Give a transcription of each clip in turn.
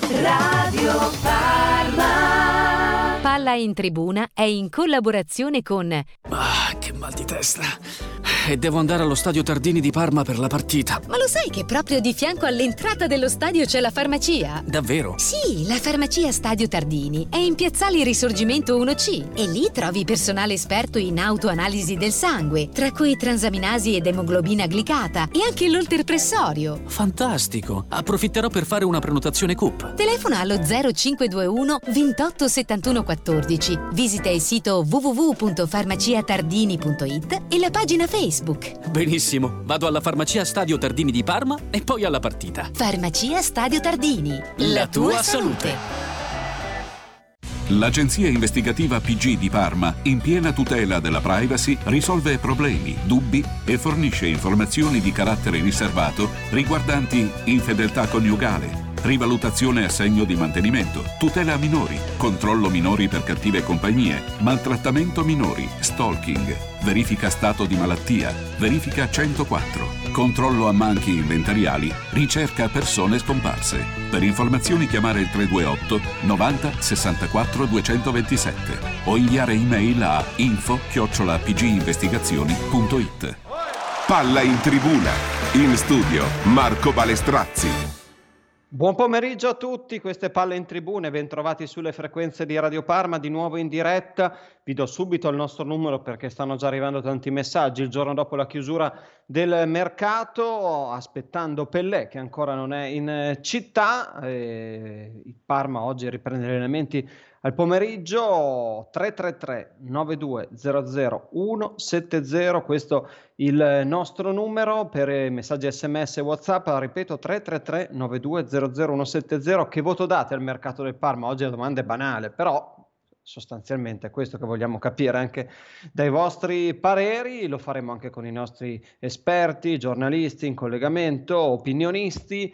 Radio Parma. Palla in Tribuna è in collaborazione con... Ah, che mal di testa. E devo andare allo stadio Tardini di Parma per la partita. Ma lo sai che proprio di fianco all'entrata dello stadio c'è la farmacia? Davvero? Sì, la farmacia Stadio Tardini è in Piazzale Risorgimento 1C e lì trovi personale esperto in autoanalisi del sangue, tra cui transaminasi ed emoglobina glicata e anche l'olterpressorio. Fantastico! Approfitterò per fare una prenotazione CUP. Telefona allo 0521 28 71 14. Visita il sito www.farmaciatardini.it e la pagina Facebook. Benissimo, vado alla farmacia Stadio Tardini di Parma e poi alla partita. Farmacia Stadio Tardini. La tua salute. L'agenzia investigativa PG di Parma, in piena tutela della privacy, risolve problemi, dubbi e fornisce informazioni di carattere riservato riguardanti infedeltà coniugale, rivalutazione a segno di mantenimento, tutela a minori, controllo minori per cattive compagnie, maltrattamento minori, stalking, verifica stato di malattia, verifica 104, controllo a manchi inventariali, ricerca persone scomparse. Per informazioni chiamare il 328 90 64 227 o inviare email a info@pginvestigazioni.it. Palla in Tribuna. In studio Marco Balestrazzi. Buon pomeriggio a tutti, queste Palle in Tribune, ben trovati sulle frequenze di Radio Parma, di nuovo in diretta. Vi do subito il nostro numero perché stanno già arrivando tanti messaggi. Il giorno dopo la chiusura del mercato, aspettando Pellè che ancora non è in città. Il Parma oggi riprende gli allenamenti al pomeriggio. 333 9200 170, questo il nostro numero per messaggi SMS e WhatsApp. Ripeto, 333 9200 170. Che voto date al mercato del Parma? Oggi la domanda è banale, però sostanzialmente è questo che vogliamo capire anche dai vostri pareri. Lo faremo anche con i nostri esperti, giornalisti in collegamento, opinionisti.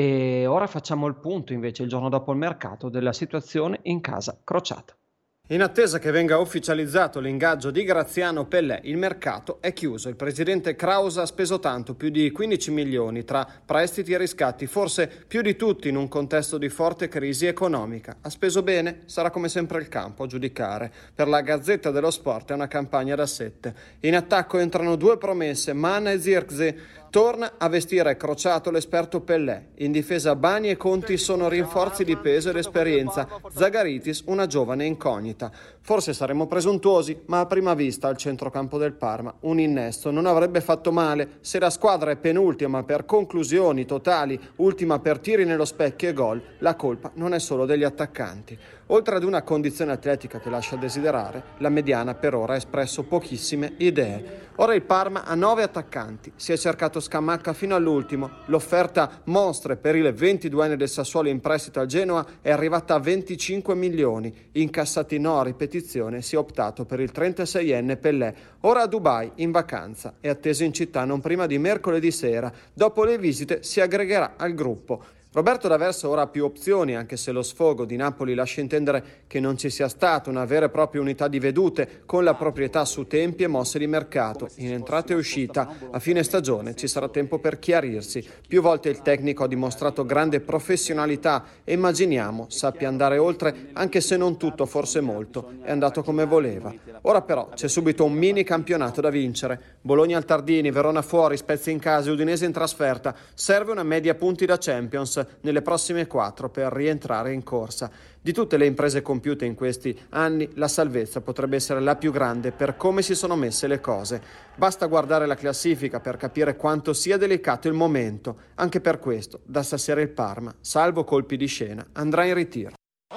E ora facciamo il punto invece il giorno dopo il mercato della situazione in casa Crociata. In attesa che venga ufficializzato l'ingaggio di Graziano Pellè, il mercato è chiuso. Il presidente Krause ha speso tanto, più di 15 milioni tra prestiti e riscatti, forse più di tutti in un contesto di forte crisi economica. Ha speso bene? Sarà come sempre il campo a giudicare. Per la Gazzetta dello Sport è una campagna da 7. In attacco entrano due promesse, Mann e Zirkzee. Torna a vestire Crociato l'esperto Pellè. In difesa Bani e Conti sono rinforzi di peso ed esperienza. Zagaritis una giovane incognita. Forse saremmo presuntuosi, ma a prima vista al centrocampo del Parma un innesto non avrebbe fatto male. Se la squadra è penultima per conclusioni totali, ultima per tiri nello specchio e gol, la colpa non è solo degli attaccanti. Oltre ad una condizione atletica che lascia desiderare, la mediana per ora ha espresso pochissime idee. Ora il Parma ha 9 attaccanti, si è cercato Scamacca fino all'ultimo, l'offerta monstre per il 22enne del Sassuolo in prestito al Genoa è arrivata a 25 milioni, incassati no a ripetizione si è optato per il 36enne Pellè, ora a Dubai in vacanza, è atteso in città non prima di mercoledì sera, dopo le visite si aggregherà al gruppo. Roberto D'Aversa ora ha più opzioni, anche se lo sfogo di Napoli lascia intendere che non ci sia stata una vera e propria unità di vedute con la proprietà su tempi e mosse di mercato. In entrata e uscita, a fine stagione ci sarà tempo per chiarirsi. Più volte il tecnico ha dimostrato grande professionalità e immaginiamo sappia andare oltre, anche se non tutto, forse molto, è andato come voleva. Ora però c'è subito un mini campionato da vincere. Bologna al Tardini, Verona fuori, Spezia in casa, Udinese in trasferta. Serve una media punti da Champions nelle prossime 4 per rientrare in corsa. Di tutte le imprese compiute in questi anni, la salvezza potrebbe essere la più grande per come si sono messe le cose. Basta guardare la classifica per capire quanto sia delicato il momento. Anche per questo, da stasera il Parma, salvo colpi di scena, andrà in ritiro.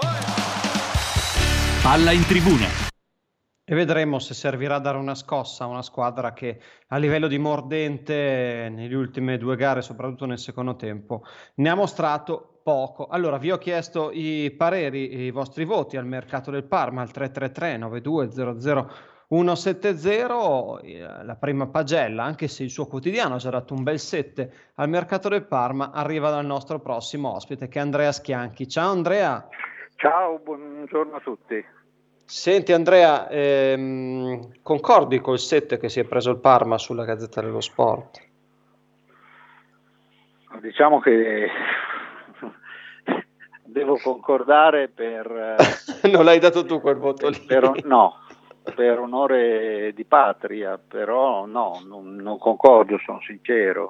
Palla in Tribuna. E vedremo se servirà a dare una scossa a una squadra che a livello di mordente nelle ultime 2 gare, soprattutto nel secondo tempo, ne ha mostrato poco. Allora, vi ho chiesto i pareri, i vostri voti al mercato del Parma, al 333 9200 170. La prima pagella, anche se il suo quotidiano ha già dato un bel 7 al mercato del Parma, arriva dal nostro prossimo ospite che è Andrea Schianchi. Ciao Andrea. Ciao, buongiorno a tutti. Senti Andrea, concordi col 7 che si è preso il Parma sulla Gazzetta dello Sport? Diciamo che devo concordare per... Non l'hai dato tu quel voto lì? No, per onore di patria, però no, non concordo, sono sincero.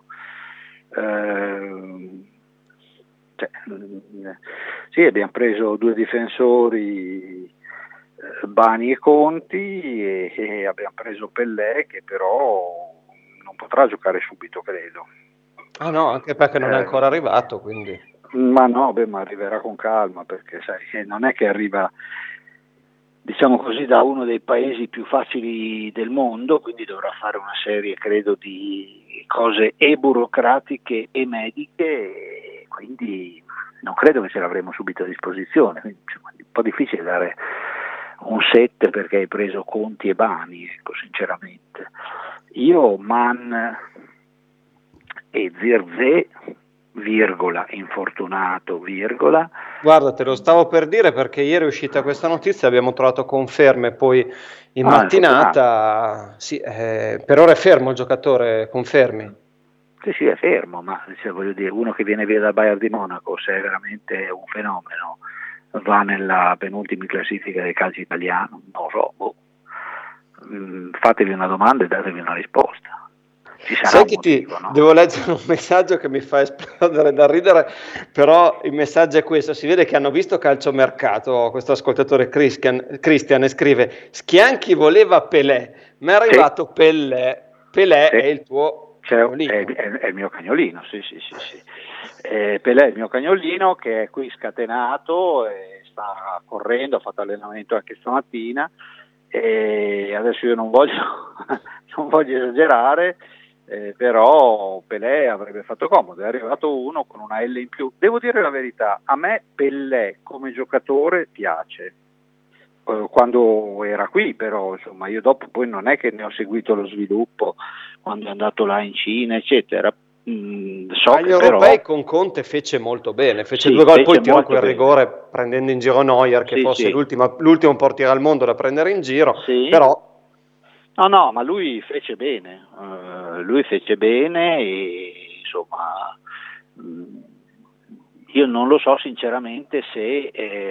Sì, abbiamo preso 2 difensori, Bani e Conti, e abbiamo preso Pellè, che però non potrà giocare subito, credo. Ah no, anche perché non è ancora arrivato, quindi. Ma no, ma arriverà con calma, perché sai, non è che arriva, diciamo così, da uno dei paesi più facili del mondo, quindi dovrà fare una serie, credo, di cose e burocratiche e mediche, e quindi non credo che ce l'avremo subito a disposizione. Quindi, insomma, è un po' difficile dare un set perché hai preso Conti e Bani, ecco, sinceramente. Io Mann e Zirkzee, virgola, infortunato, virgola. Guarda, te lo stavo per dire perché ieri è uscita questa notizia, abbiamo trovato conferme, poi in mattinata, sì, per ora è fermo il giocatore, confermi? Sì, è fermo, ma voglio dire, uno che viene via dal Bayern di Monaco, se è veramente un fenomeno, va nella penultima classifica del calcio italiano, non lo so, fatevi una domanda e datevi una risposta. Ci sarà un motivo, no? Devo leggere un messaggio che mi fa esplodere da ridere, però il messaggio è questo: si vede che hanno visto calciomercato, questo ascoltatore Christian, e scrive: Schianchi voleva Pelé, ma è arrivato Pelé è il tuo cagnolino. È il mio cagnolino, sì. Pelé è il mio cagnolino, che è qui scatenato, e sta correndo, ha fatto allenamento anche stamattina, e adesso io non voglio esagerare, però Pelé avrebbe fatto comodo. È arrivato uno con una L in più. Devo dire la verità, a me Pelé come giocatore piace, quando era qui, però insomma io dopo poi non è che ne ho seguito lo sviluppo quando è andato là in Cina, eccetera. Agli europei con Conte fece molto bene, fece 2 gol, poi tirò quel rigore prendendo in giro Neuer, che fosse l'ultimo portiere al mondo da prendere in giro, però no, ma lui fece bene, e insomma io non lo so sinceramente se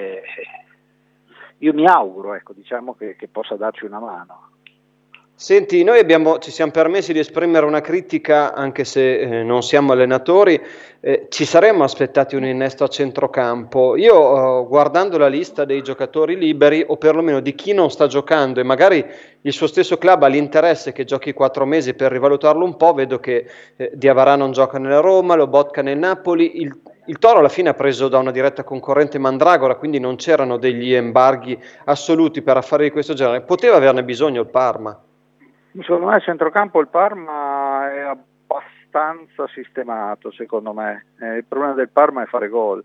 io mi auguro, ecco, diciamo che possa darci una mano. Senti, noi ci siamo permessi di esprimere una critica, anche se non siamo allenatori, ci saremmo aspettati un innesto a centrocampo. Io guardando la lista dei giocatori liberi, o perlomeno di chi non sta giocando, e magari il suo stesso club ha l'interesse che giochi 4 mesi per rivalutarlo un po', vedo che Diawara non gioca nella Roma, Lobotka nel Napoli, il Toro alla fine ha preso da una diretta concorrente Mandragora, quindi non c'erano degli embarghi assoluti per affari di questo genere. Poteva averne bisogno il Parma? Secondo me a centrocampo il Parma è abbastanza sistemato, secondo me. Il problema del Parma è fare gol.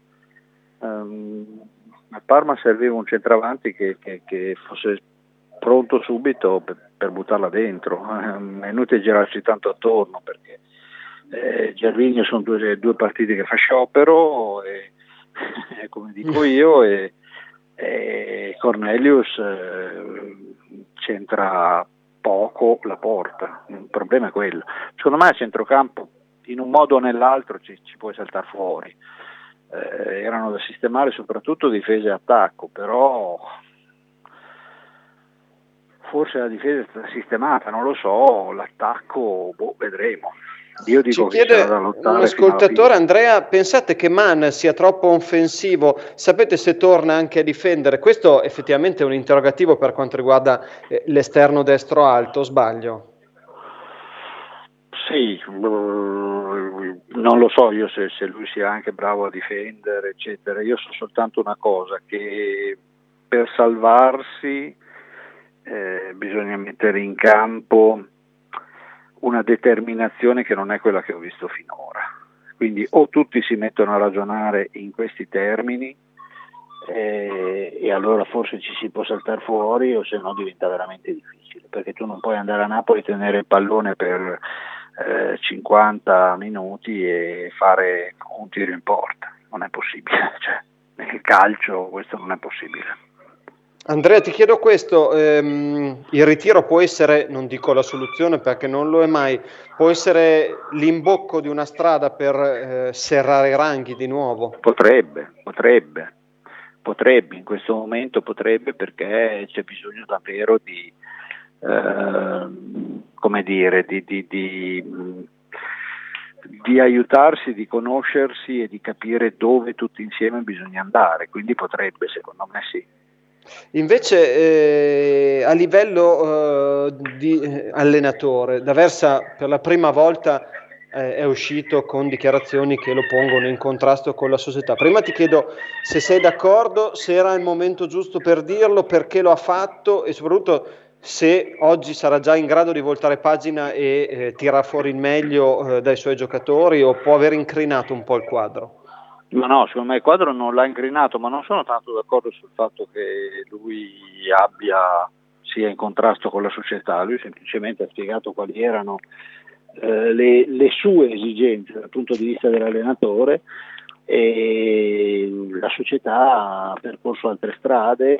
Al Parma serviva un centravanti che fosse pronto subito per buttarla dentro. È inutile girarsi tanto attorno, perché Gervinho sono due partite che fa sciopero, e come dico io, e Cornelius c'entra poco la porta. Il problema è quello. Secondo me a centrocampo in un modo o nell'altro ci puoi saltare fuori. Erano da sistemare soprattutto difesa e attacco, però forse la difesa è stata sistemata, non lo so, l'attacco vedremo. Io dico ci chiede un ascoltatore, Andrea: pensate che Mann sia troppo offensivo? Sapete se torna anche a difendere? Questo effettivamente è un interrogativo per quanto riguarda l'esterno destro alto, sbaglio? Sì, non lo so io se lui sia anche bravo a difendere, eccetera. Io so soltanto una cosa, che per salvarsi bisogna mettere in campo una determinazione che non è quella che ho visto finora. Quindi o tutti si mettono a ragionare in questi termini, e allora forse ci si può saltare fuori, o se no diventa veramente difficile, perché tu non puoi andare a Napoli, tenere il pallone per 50 minuti e fare un tiro in porta. Non è possibile, cioè, nel calcio questo non è possibile. Andrea, ti chiedo questo: il ritiro può essere, non dico la soluzione perché non lo è mai, può essere l'imbocco di una strada per serrare i ranghi di nuovo? Potrebbe, Potrebbe, in questo momento potrebbe, perché c'è bisogno davvero di come dire, di aiutarsi, di conoscersi e di capire dove tutti insieme bisogna andare, quindi potrebbe, secondo me sì. Invece a livello di allenatore, D'Aversa per la prima volta è uscito con dichiarazioni che lo pongono in contrasto con la società. Prima ti chiedo se sei d'accordo, se era il momento giusto per dirlo, perché lo ha fatto e soprattutto se oggi sarà già in grado di voltare pagina e tirar fuori il meglio dai suoi giocatori, o può aver incrinato un po' il quadro. Ma no, secondo me il quadro non l'ha incrinato, ma non sono tanto d'accordo sul fatto che lui sia in contrasto con la società. Lui semplicemente ha spiegato quali erano le sue esigenze dal punto di vista dell'allenatore, e la società ha percorso altre strade.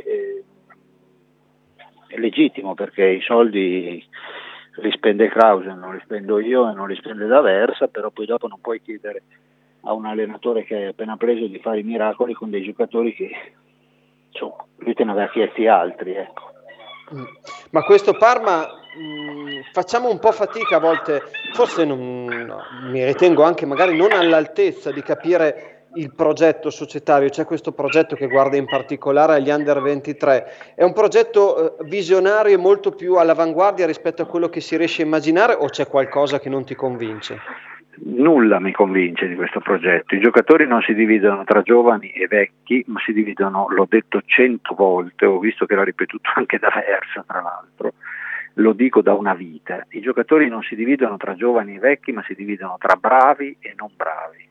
È legittimo, perché i soldi li spende Krause, non li spendo io e non li spende D'Aversa, però poi dopo non puoi chiedere a un allenatore che è appena preso di fare i miracoli con dei giocatori che, insomma, lui te ne aveva chiesti altri, ecco. Ma questo Parma facciamo un po' fatica a volte, forse mi ritengo anche magari non all'altezza di capire il progetto societario. C'è questo progetto che guarda in particolare agli Under 23, è un progetto visionario e molto più all'avanguardia rispetto a quello che si riesce a immaginare, o c'è qualcosa che non ti convince? Nulla mi convince di questo progetto. I giocatori non si dividono tra giovani e vecchi, ma si dividono, l'ho detto 100 volte, ho visto che l'ha ripetuto anche D'Aversa, tra l'altro, lo dico da una vita, i giocatori non si dividono tra giovani e vecchi, ma si dividono tra bravi e non bravi.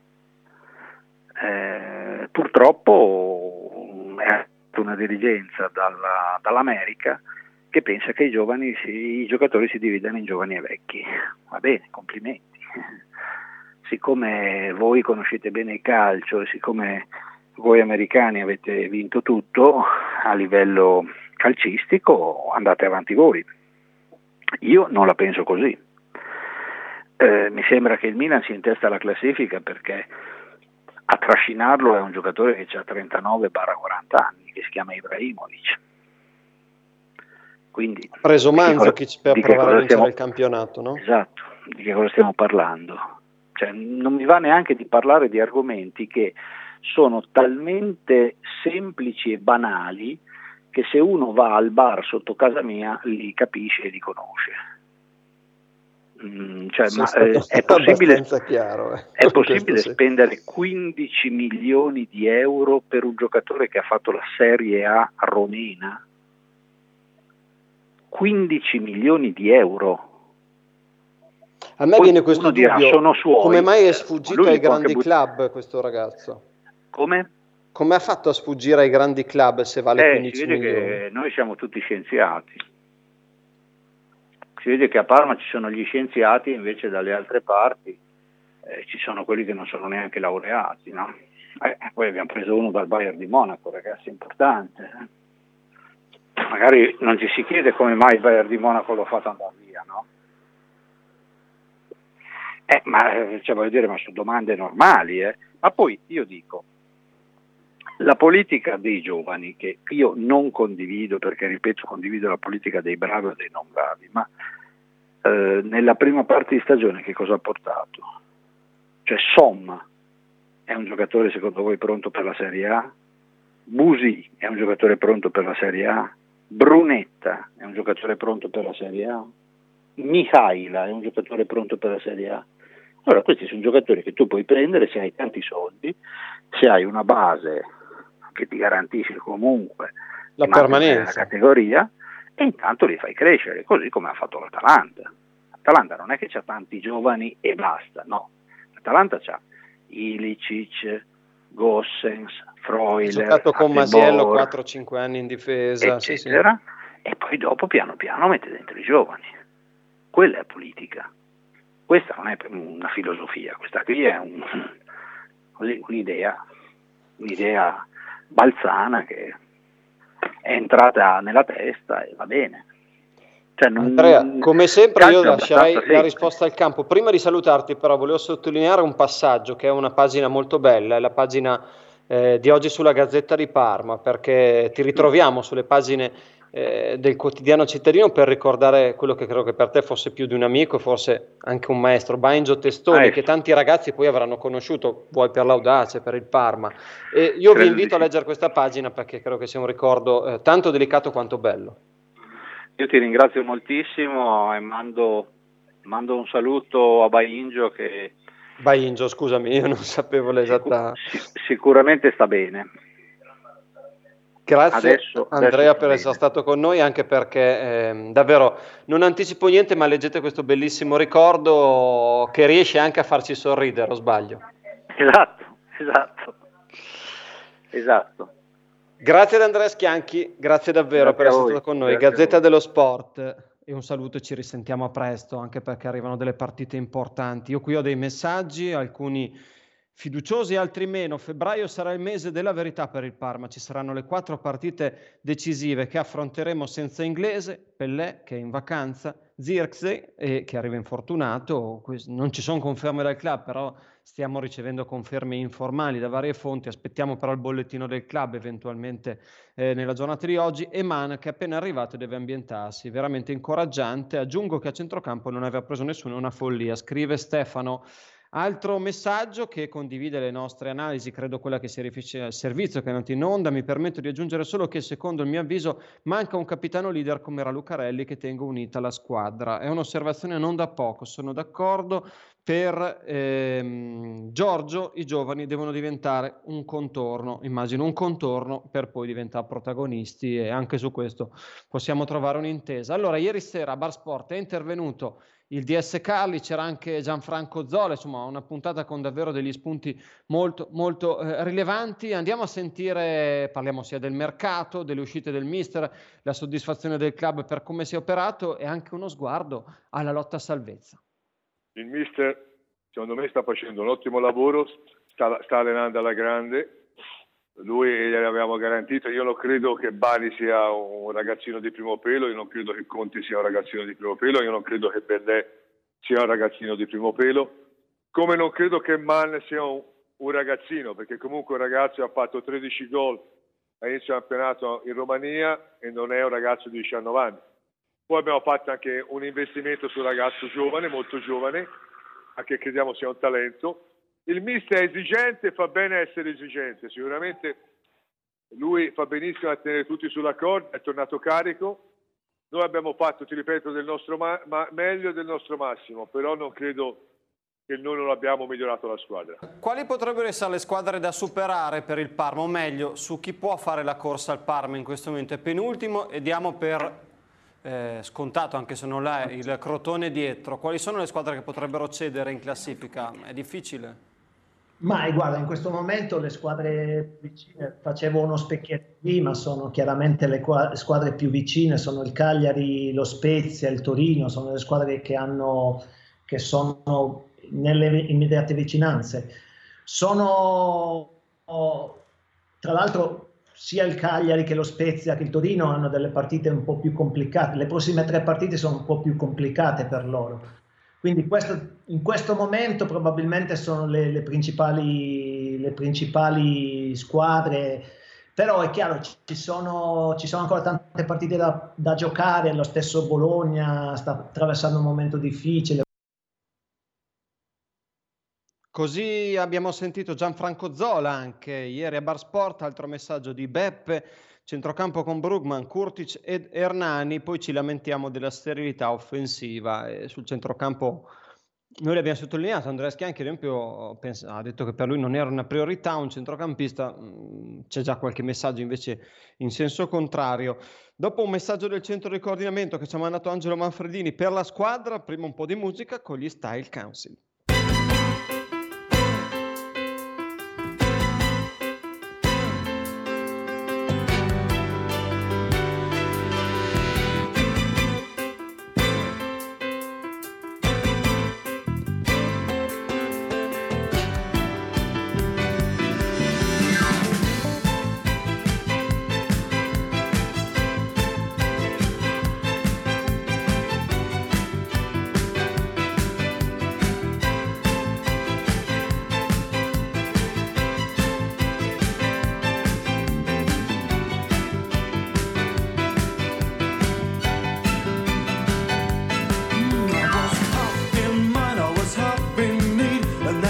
Purtroppo è una dirigenza dall'America che pensa che i giocatori si dividano in giovani e vecchi. Va bene, complimenti. Siccome voi conoscete bene il calcio e siccome voi americani avete vinto tutto a livello calcistico, andate avanti voi. Io non la penso così. Mi sembra che il Milan sia in testa alla classifica perché a trascinarlo è un giocatore che ha 39-40 anni, che si chiama Ibrahimovic. Quindi, ha preso Mandzukic per provare a vincere il campionato, no? Esatto, di che cosa stiamo parlando? Cioè, non mi va neanche di parlare di argomenti che sono talmente semplici e banali che se uno va al bar sotto casa mia li capisce e li conosce. È possibile, chiaro, è possibile spendere 15 milioni di euro per un giocatore che ha fatto la Serie A romena? 15 milioni di euro. A me viene questo dubbio, sono suoi. Come mai è sfuggito ai grandi club questo ragazzo? Come? Come ha fatto a sfuggire ai grandi club se vale 15 milioni? Che noi siamo tutti scienziati. Si vede che a Parma ci sono gli scienziati, invece dalle altre parti ci sono quelli che non sono neanche laureati, no? Poi abbiamo preso uno dal Bayern di Monaco, ragazzi, importante. Magari non ci si chiede come mai il Bayern di Monaco l'ho fatto andare via, no? Ma sono domande normali, Ma poi io dico, la politica dei giovani, che io non condivido, perché ripeto, condivido la politica dei bravi o dei non bravi, ma nella prima parte di stagione che cosa ha portato? Cioè Somma è un giocatore secondo voi pronto per la Serie A? Busi è un giocatore pronto per la Serie A? Brunetta è un giocatore pronto per la Serie A? Mihaila è un giocatore pronto per la Serie A? Allora questi sono giocatori che tu puoi prendere se hai tanti soldi, se hai una base che ti garantisce comunque la permanenza nella categoria, e intanto li fai crescere, così come ha fatto l'Atalanta. L'Atalanta non è che c'ha tanti giovani e basta, no. L'Atalanta c'ha Ilicic, Gossens, Freuler, ha giocato con Masiello 4-5 anni in difesa, eccetera, sì. E poi dopo piano piano mette dentro i giovani. Quella è politica. Questa non è una filosofia, questa qui è un'idea balzana che è entrata nella testa e va bene. Andrea, come sempre io lascerei la risposta al campo. Prima di salutarti però volevo sottolineare un passaggio che è una pagina molto bella, è la pagina di oggi sulla Gazzetta di Parma, perché ti ritroviamo sulle pagine del quotidiano cittadino per ricordare quello che credo che per te fosse più di un amico, forse anche un maestro, Bangio Testoni, che tanti ragazzi poi avranno conosciuto, vuoi per l'audace, per il Parma. E io vi invito a leggere questa pagina perché credo che sia un ricordo tanto delicato quanto bello. Io ti ringrazio moltissimo e mando un saluto a Bangio che... Bangio, scusami, io non sapevo l'esatta... Sicuramente sta bene. Grazie adesso Andrea per essere stato con noi, anche perché davvero non anticipo niente, ma leggete questo bellissimo ricordo che riesce anche a farci sorridere, o sbaglio? Esatto. Grazie ad Andrea Schianchi, grazie davvero per essere stato con noi. Gazzetta dello Sport, e un saluto e ci risentiamo a presto, anche perché arrivano delle partite importanti. Io qui ho dei messaggi, alcuni fiduciosi, altri meno. Febbraio sarà il mese della verità per il Parma, ci saranno le 4 partite decisive che affronteremo senza Inglese, Pellè che è in vacanza, Zirkzee che arriva infortunato, non ci sono conferme dal club, però stiamo ricevendo conferme informali da varie fonti, aspettiamo però il bollettino del club eventualmente nella giornata di oggi, e Man che è appena arrivato e deve ambientarsi, veramente incoraggiante. Aggiungo che a centrocampo non aveva preso nessuno, è una follia, scrive Stefano. Altro messaggio che condivide le nostre analisi, credo quella che si riferisce al servizio che è andato in onda. Mi permetto di aggiungere solo che secondo il mio avviso manca un capitano leader come era Lucarelli che tenga unita la squadra. È un'osservazione non da poco, sono d'accordo. Per Giorgio i giovani devono diventare un contorno, immagino un contorno per poi diventare protagonisti, e anche su questo possiamo trovare un'intesa. Allora, ieri sera a Bar Sport è intervenuto il DS Carli, c'era anche Gianfranco Zola, insomma una puntata con davvero degli spunti molto rilevanti. Andiamo a sentire, parliamo sia del mercato, delle uscite del mister, la soddisfazione del club per come si è operato e anche uno sguardo alla lotta a salvezza. Il mister secondo me sta facendo un ottimo lavoro, sta allenando alla grande. Lui gliel'avevamo garantito. Io non credo che Bari sia un ragazzino di primo pelo, io non credo che Conti sia un ragazzino di primo pelo, io non credo che Bellè sia un ragazzino di primo pelo, come non credo che Mann sia un ragazzino, perché comunque un ragazzo ha fatto 13 gol all'inizio del campionato in Romania e non è un ragazzo di 19 anni. Poi abbiamo fatto anche un investimento sul ragazzo giovane, molto giovane, anche crediamo sia un talento. Il mister è esigente, fa bene a essere esigente, sicuramente lui fa benissimo a tenere tutti sulla corda, è tornato carico. Noi abbiamo fatto, ti ripeto, del nostro meglio del nostro massimo, però non credo che noi non abbiamo migliorato la squadra. Quali potrebbero essere le squadre da superare per il Parma, o meglio, su chi può fare la corsa al Parma in questo momento? È penultimo e diamo per scontato, anche se non l'è, il Crotone dietro. Quali sono le squadre che potrebbero cedere in classifica? È difficile? Ma guarda, in questo momento le squadre vicine, facevo uno specchietto prima, sono chiaramente le squadre più vicine, sono il Cagliari, lo Spezia, il Torino, sono le squadre che sono nelle immediate vicinanze. Tra l'altro sia il Cagliari che lo Spezia che il Torino hanno delle partite un po' più complicate, le prossime 3 partite sono un po' più complicate per loro. Quindi in questo momento probabilmente sono le principali squadre, però è chiaro ci sono ancora tante partite da giocare, lo stesso Bologna sta attraversando un momento difficile. Così abbiamo sentito Gianfranco Zola anche ieri a Bar Sport, altro messaggio di Beppe. Centrocampo con Brugman, Kurtic ed Hernani, poi ci lamentiamo della sterilità offensiva. E sul centrocampo noi l'abbiamo sottolineato, Andrea Schianchi ad esempio ha detto che per lui non era una priorità un centrocampista, c'è già qualche messaggio invece in senso contrario. Dopo un messaggio del centro di coordinamento che ci ha mandato Angelo Manfredini per la squadra, prima un po' di musica con gli Style Council.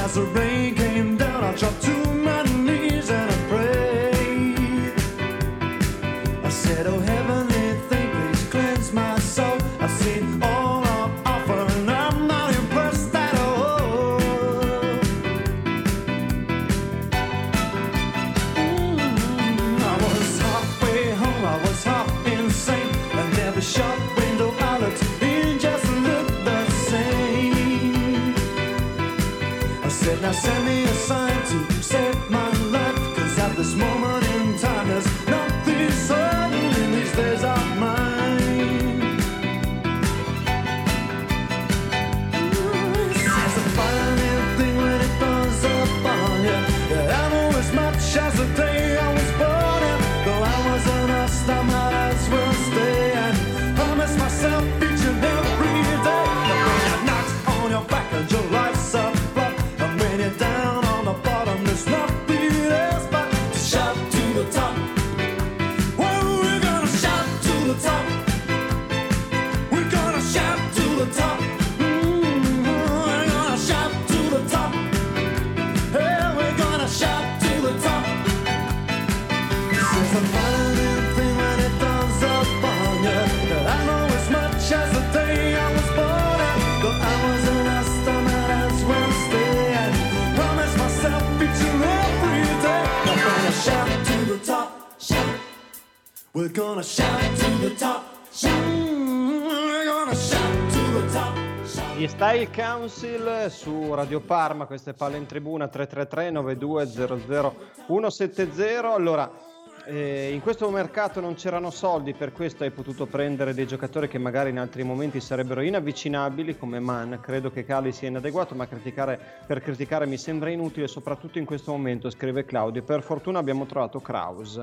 as the rain came down, I dropped to my knees and I prayed. I said, oh heavenly thing, please cleanse my soul. I've seen all on offer and I'm not impressed at all. I was halfway home, I was half insane, and every shop window I looked in just looked the same. I said, now send me a sign to save my life, 'cause at this moment in time there's nothing certain in these days of mine. Says a funny thing when it comes up on you, that I know as much as the day I was born, and though I wasn't asked, I might as well stay and promise myself each and every day that when you're knocked on your back and your life's up, and when you're down on the bottom, there's nothing else but to shout to the top. Well, we're gonna shout to the top. We're gonna shout to the top. We're gonna shout to the top. Yeah, we're gonna shout to the top. Says a funny thing when it comes up on you, that I know as much as the day I was born, and though I wasn't asked, I might as well stay and promise myself each and every day that we're gonna shout to the top, shout. We're gonna shout to the top, shout. We're gonna shout to the top, shout. Gli Style Council su Radio Parma, queste palle in tribuna 333 9200 170. Allora, in questo mercato non c'erano soldi, per questo hai potuto prendere dei giocatori che magari in altri momenti sarebbero inavvicinabili come Mann. Credo che Cali sia inadeguato, ma per criticare mi sembra inutile, soprattutto in questo momento, scrive Claudio. Per fortuna abbiamo trovato Kraus.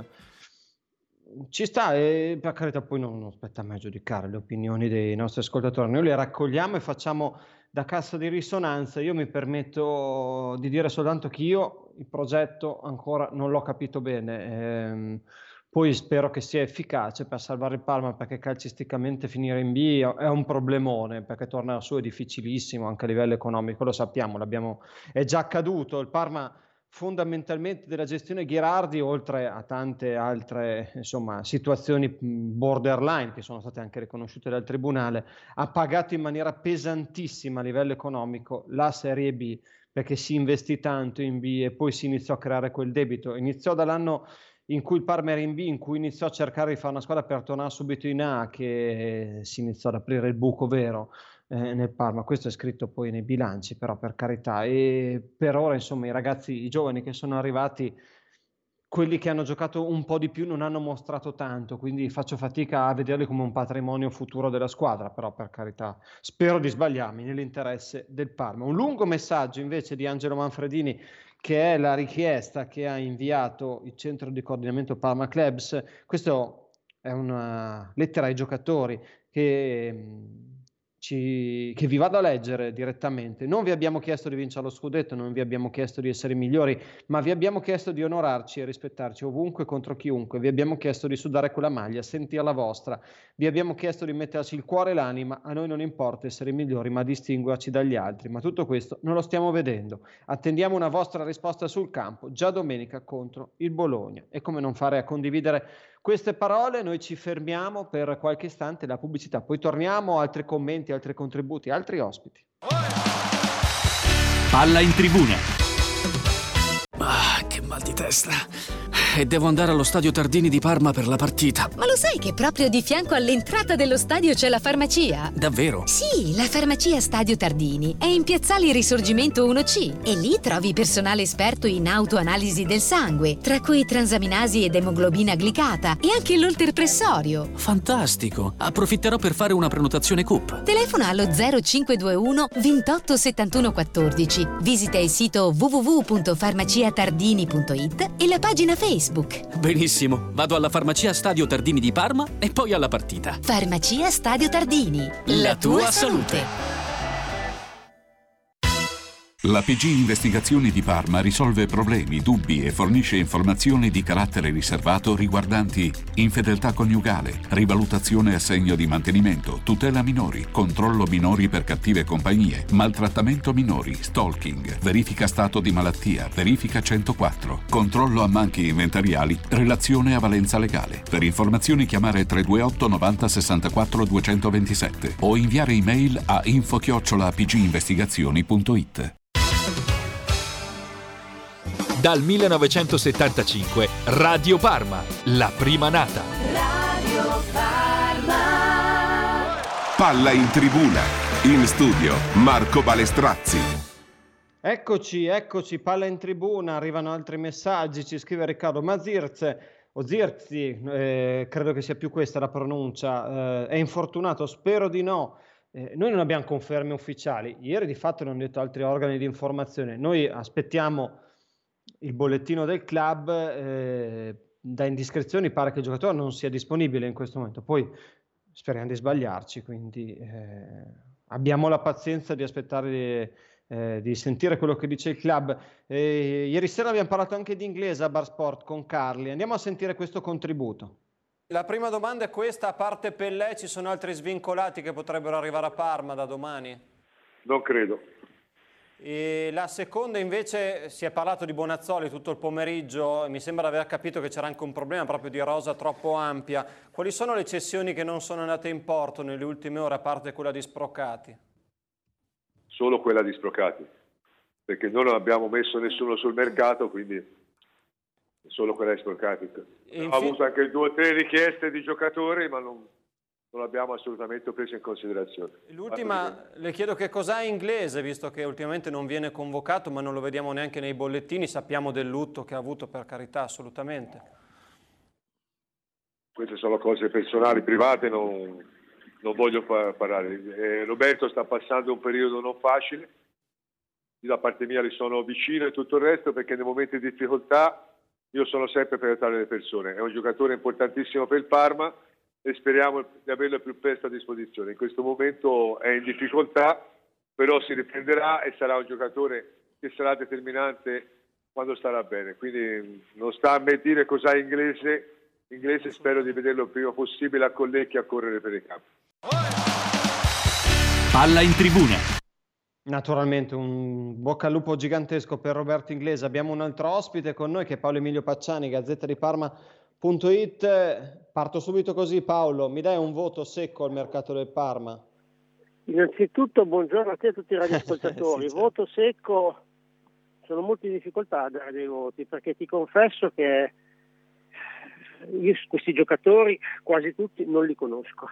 Ci sta, e per carità poi non spetta a me giudicare le opinioni dei nostri ascoltatori, noi le raccogliamo e facciamo da cassa di risonanza. Io mi permetto di dire soltanto che io il progetto ancora non l'ho capito bene, poi spero che sia efficace per salvare il Parma, perché calcisticamente finire in B è un problemone, perché tornare su è difficilissimo anche a livello economico, lo sappiamo, è già accaduto. Il Parma fondamentalmente della gestione Ghirardi, oltre a tante altre situazioni borderline che sono state anche riconosciute dal Tribunale, ha pagato in maniera pesantissima a livello economico la Serie B, perché si investì tanto in B e poi si iniziò a creare quel debito. Iniziò dall'anno in cui il Parma era in B, in cui iniziò a cercare di fare una squadra per tornare subito in A, che si iniziò ad aprire il buco vero nel Parma. Questo è scritto poi nei bilanci, però per carità. E per ora i ragazzi, i giovani che sono arrivati, quelli che hanno giocato un po' di più non hanno mostrato tanto, quindi faccio fatica a vederli come un patrimonio futuro della squadra, però per carità spero di sbagliarmi nell'interesse del Parma. Un lungo messaggio invece di Angelo Manfredini, che è la richiesta che ha inviato il centro di coordinamento Parma Clubs. Questo è una lettera ai giocatori che vi vado a leggere direttamente. Non vi abbiamo chiesto di vincere lo scudetto, non vi abbiamo chiesto di essere migliori, ma vi abbiamo chiesto di onorarci e rispettarci ovunque contro chiunque. Vi abbiamo chiesto di sudare quella maglia, sentirla vostra. Vi abbiamo chiesto di metterci il cuore e l'anima. A noi non importa essere migliori, ma distinguerci dagli altri. Ma tutto questo non lo stiamo vedendo. Attendiamo una vostra risposta sul campo già domenica contro il Bologna. E come non fare a condividere queste parole? Noi ci fermiamo per qualche istante, la pubblicità, poi torniamo, altri commenti, altri contributi, altri ospiti. Palla in tribuna. Che mal di testa. E devo andare allo stadio Tardini di Parma per la partita. Ma lo sai che proprio di fianco all'entrata dello stadio c'è la farmacia? Davvero? Sì, la farmacia Stadio Tardini è in Piazzale Risorgimento 1C e lì trovi personale esperto in autoanalisi del sangue, tra cui transaminasi ed emoglobina glicata e anche l'olterpressorio. Fantastico! Approfitterò per fare una prenotazione CUP. Telefona allo 0521 28 71 14. Visita il sito www.farmaciatardini.it e la pagina Facebook. Benissimo, vado alla farmacia Stadio Tardini di Parma e poi alla partita. Farmacia Stadio Tardini, la tua salute. La PG Investigazioni di Parma risolve problemi, dubbi e fornisce informazioni di carattere riservato riguardanti infedeltà coniugale, rivalutazione assegno di mantenimento, tutela minori, controllo minori per cattive compagnie, maltrattamento minori, stalking, verifica stato di malattia, verifica 104, controllo a manchi inventariali, relazione a valenza legale. Per informazioni chiamare 328 90 64 227 o inviare email a info@pginvestigazioni.it. Dal 1975 Radio Parma, la prima nata. Radio Parma. Palla in tribuna. In studio Marco Balestrazzi. Eccoci, palla in tribuna, arrivano altri messaggi, ci scrive Riccardo Mazirze, o Zirzi, credo che sia più questa la pronuncia, è infortunato, spero di no. Noi non abbiamo conferme ufficiali, ieri di fatto non hanno detto altri organi di informazione, noi aspettiamo il bollettino del club, da indiscrezioni pare che il giocatore non sia disponibile in questo momento, poi speriamo di sbagliarci, quindi abbiamo la pazienza di aspettare di sentire quello che dice il club. Ieri sera abbiamo parlato anche di inglese a Bar Sport con Carli, andiamo a sentire questo contributo. La prima domanda è questa: a parte Pellè ci sono altri svincolati che potrebbero arrivare a Parma da domani? Non credo. E la seconda invece, si è parlato di Bonazzoli tutto il pomeriggio e mi sembra di aver capito che c'era anche un problema proprio di rosa troppo ampia. Quali sono le cessioni che non sono andate in porto nelle ultime ore, a parte quella di Sprocati? Solo quella di Sprocati, perché noi non abbiamo messo nessuno sul mercato, quindi solo quella di Sprocati. Ho avuto anche 2 o 3 richieste di giocatori, ma non l'abbiamo assolutamente preso in considerazione. L'ultima, le chiedo che cos'ha inglese, visto che ultimamente non viene convocato, ma non lo vediamo neanche nei bollettini, sappiamo del lutto che ha avuto, per carità, assolutamente. Queste sono cose personali, private, non voglio parlare. Roberto sta passando un periodo non facile, io da parte mia gli sono vicino e tutto il resto, perché nei momenti di difficoltà io sono sempre per aiutare le persone. È un giocatore importantissimo per il Parma e speriamo di averlo il più presto a disposizione. In questo momento è in difficoltà, però si riprenderà e sarà un giocatore che sarà determinante quando starà bene. Quindi non sta a me dire cos'ha inglese, spero di vederlo il prima possibile a Collecchi a correre per i campi. Palla in tribuna. Naturalmente un bocca al lupo gigantesco per Roberto Inglese. Abbiamo un altro ospite con noi che è Paolo Emilio Pacciani, Gazzetta di Parma.it. Parto subito così, Paolo, mi dai un voto secco al mercato del Parma? Innanzitutto buongiorno a te e a tutti i radioascoltatori. Sì, voto secco, sono molto in difficoltà a dare dei voti, perché ti confesso che io questi giocatori quasi tutti non li conosco.